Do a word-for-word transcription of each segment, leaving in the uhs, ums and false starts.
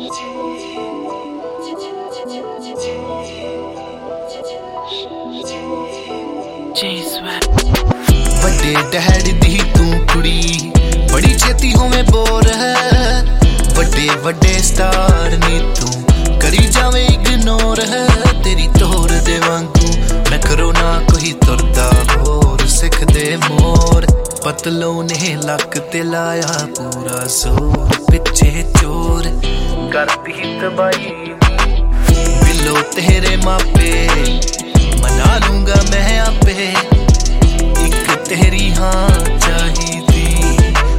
ਵੱਡੇ ਡੈਡ ਦੀ ਤੂੰ ਕੁੜੀ ਬੜੀ ਛੇਤੀ ਹੋਵੇਂ ਬੋਰ ਹੈ। ਵੱਡੇ ਵੱਡੇ ਸਟਾਰ ਨੀ ਤੂੰ ਕਰੀ ਜਾਵੇਂ ਇਗਨੋਰ ਹੈ। ਤੇਰੀ ਤੋਰ ਦੇ ਵਾਂਗੂ ਮੈਂ ਕਰੋ ਨਾ ਕੋਈ ਤੁਰਦਾ ਹੋਰ ਸਿੱਖਦੇ ਮੋਰ। ਪਤਲੋ ਨੇ ਲੱਕ ਤੇ ਲਾਇਆ ਪੂਰਾ ਜ਼ੋਰ ਪਿੱਛੇ ਚੋਰ ਕਰਦੀ ਤਬਾਈ ਬਿੱਲੋ ਤੇਰੇ ਮਾਪੇ ਮਨਾ ਲੂੰਗਾ ਮੈਂ ਆਪੇ। ਇੱਕ ਤੇਰੀ ਹਾਂ ਚਾਹੀਦੀ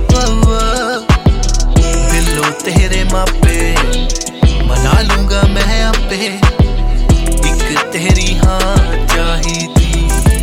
ਬਿੱਲੋ ਤੇਰੇ ਮਾਪੇ ਮਨਾ ਲੂੰਗਾ ਮੈਂ ਆਪੇ। ਇੱਕ ਤੇਰੀ ਹਾਂ ਚਾਹੀਦੀ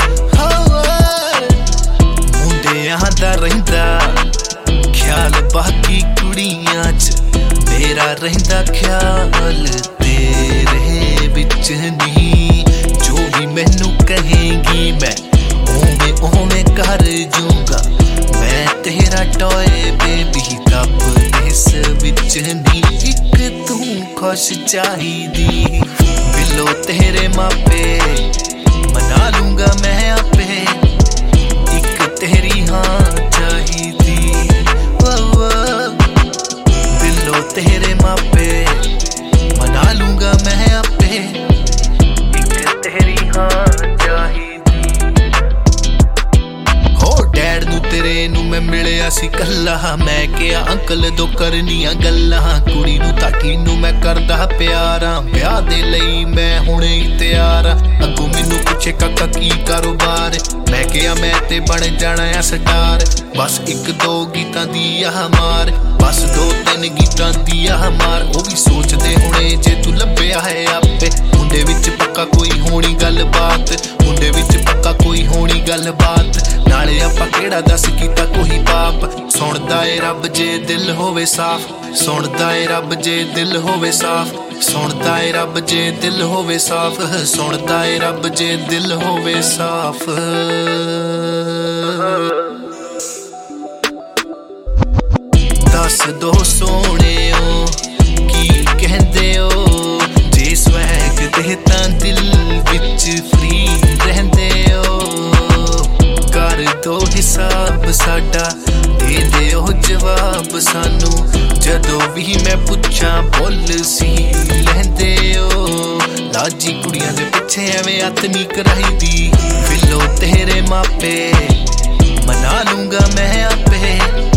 ਮੁੰਡਿਆਂ ਦਾ ਰਹਿੰਦਾ ਖਿਆਲ ਬਾਕੀ ਕੁੜੀਆਂ ਚ ਮੇਰਾ ਰਹਿੰਦਾ ਖਿਆਲ ਤੇਰੇ ਵਿੱਚ ਨਹੀਂ। ਜੋ ਵੀ ਮੈਨੂੰ ਕਹੇਂਗੀ ਮੈਂ ਉਵੇਂ ਉਵੇਂ ਕਰ ਜੂੰਗਾ। ਮੈਂ ਤੇਰਾ ਟੋਏ ਬੇਬੀ ਦੱਬ ਇਸ ਵਿੱਚ ਨਹੀਂ। ਇੱਕ ਤੂੰ ਖੁਸ਼ ਚਾਹੀਦੀ ਬਿੱਲੋ ਤੇਰੇ ਮਾਪੇ ਮਨਾ ਲੂੰਗਾ ਮੈਂ ਆਪੇ। ਇੱਕ ਤੇਰੀ ਹਾਂ ਚਾਹੀਦੀ ਬਿੱਲੋ ਤੇਰੇ ਮਾਪੇ ਮਨਾ ਲੂੰਗਾ ਮੈਂ ਆਪੇ। ਇੱਕ ਤੇਰੀ ਹਾਂ ਚਾਹੀਦੀ ਹੋ ਡੈਡ ਨੂੰ ਤੇਰੇ ਨੂੰ ਮੈਂ ਮਿਲਿਆ ਸੀ ਕੱਲਾ। ਮੈਂ ਕਿਹਾ ਅੰਕਲ ਦੋ ਕਰਨੀਆਂ ਗੱਲਾਂ। ਕੁੜੀ ਨੂੰ ਤਾਟੀ ਨੂੰ ਮੈਂ ਕਰਦਾ ਪਿਆਰਾਂ ਵਿਆਹ ਦੇ ਲਈ ਮੈਂ ਹੁਣੇ ਹੀ ਤਿਆਰ ਆ। ਅੱਗੋਂ ਮੈਨੂੰ ਪੁੱਛੇ ਕਾਕਾ ਕੀ ਕਾਰੋਬਾਰ ਮੈਂ ਕਿਹਾ ਮੈਂ ਤੇ ਬਣ ਜਾਣਾ ਆ ਸਟਾਰ। ਬਸ ਇੱਕ ਦੋ ਗੀਤਾਂ ਦੀ ਆਹ ਮਾਰ ਬਸ ਦੋ ਤਿੰਨ ਗੀਤਾਂ ਦੀ ਆਹ ਮਾਰ। ਉਹ ਵੀ ਸੋਚਦੇ ਹੁਣੇ ਜੇ ਤੂੰ ਲੱਭਿਆ ਹੈ ਆਪੇ। ਮੁੰਡੇ ਵਿੱਚ ਪੱਕਾ ਕੋਈ ਹੋਣੀ ਗੱਲਬਾਤ ਮੁੰਡੇ ਵਿੱਚ ਪੱਕਾ ਕੋਈ ਹੋਣੀ ਗੱਲਬਾਤ। ਨਾਲੇ ਆਪਾਂ ਕਿਹੜਾ ਦੱਸ ਕੀਤਾ ਕੋਈ ਪਾਪ। ਸੁਣਦਾ ਏ ਰੱਬ ਜੇ ਦਿਲ ਹੋਵੇ ਸਾਫ਼ ਸੁਣਦਾ ਏ ਰੱਬ ਜੇ ਦਿਲ ਹੋਵੇ ਸਾਫ਼ ਸੁਣਦਾ ਏ ਰੱਬ ਜੇ ਦਿਲ ਹੋਵੇ ਸਾਫ਼ ਸੁਣਦਾ ਏ ਰੱਬ ਜੇ ਦਿਲ ਹੋਵੇ ਸਾਫ਼। ਦੱਸ ਦੋ ਸੋਹਣਿਓ ਕੀ ਕਹਿੰਦੇ ਹੋ ਜੇ ਸਵੈਗ ਦੇ ਤਾਂ ਦਿਲ ਵਿੱਚ ਫਰੀ ਰਹਿੰਦੇ ਹੋ। ਕਰ ਦੋ ਹਿਸਾਬ ਸਾਡਾ ਦੇ ਦਿਓ ਜਵਾਬ ਸਾਨੂੰ। ਜਦੋਂ ਵੀ ਮੈਂ ਪੁੱਛਾਂ ਬੋਲ ਸੀ ਲੈਂਦੇ ਹੋ। ਲਾਜੀ ਕੁੜੀਆਂ ਦੇ ਪਿੱਛੇ ਐਵੇਂ ਹੱਥ ਨੀ ਕਰਾਈਦੀ ਬਿੱਲੋ ਤੇਰੇ ਮਾਪੇ ਮਨਾ ਲੂੰਗਾ ਮੈਂ ਆਪੇ।